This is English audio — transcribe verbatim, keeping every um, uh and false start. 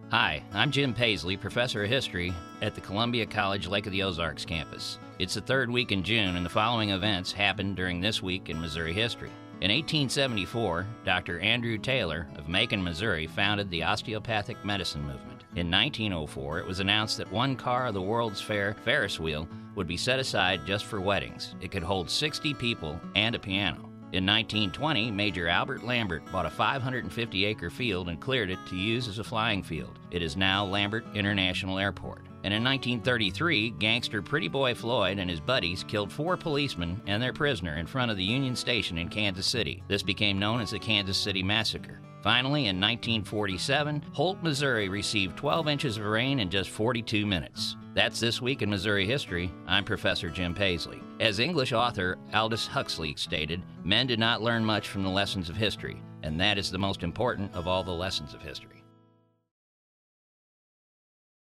Hi, I'm Jim Paisley, professor of history at the Columbia College Lake of the Ozarks campus. It's the third week in June, and the following events happened during this week in Missouri history. In eighteen seventy-four, Doctor Andrew Taylor of Macon, Missouri, founded the osteopathic medicine movement. In nineteen oh four, it was announced that one car of the World's Fair Ferris wheel would be set aside just for weddings. It could hold sixty people and a piano. In nineteen twenty, Major Albert Lambert bought a five hundred fifty acre field and cleared it to use as a flying field. It is now Lambert International Airport. And in nineteen thirty-three, gangster Pretty Boy Floyd and his buddies killed four policemen and their prisoner in front of the Union Station in Kansas City. This became known as the Kansas City Massacre. Finally, in nineteen forty-seven, Holt, Missouri received twelve inches of rain in just forty-two minutes. That's This Week in Missouri History. I'm Professor Jim Paisley. As English author Aldous Huxley stated, men did not learn much from the lessons of history, and that is the most important of all the lessons of history.